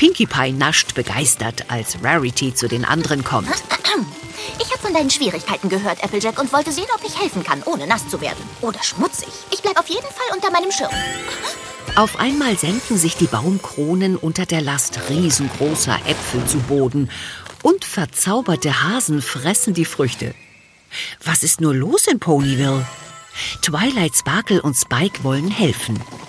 Pinkie Pie nascht begeistert, als Rarity zu den anderen kommt. Ich habe von deinen Schwierigkeiten gehört, Applejack, und wollte sehen, ob ich helfen kann, ohne nass zu werden. Oder schmutzig. Ich bleib auf jeden Fall unter meinem Schirm. Auf einmal senken sich die Baumkronen unter der Last riesengroßer Äpfel zu Boden und verzauberte Hasen fressen die Früchte. Was ist nur los in Ponyville? Twilight, Sparkle und Spike wollen helfen.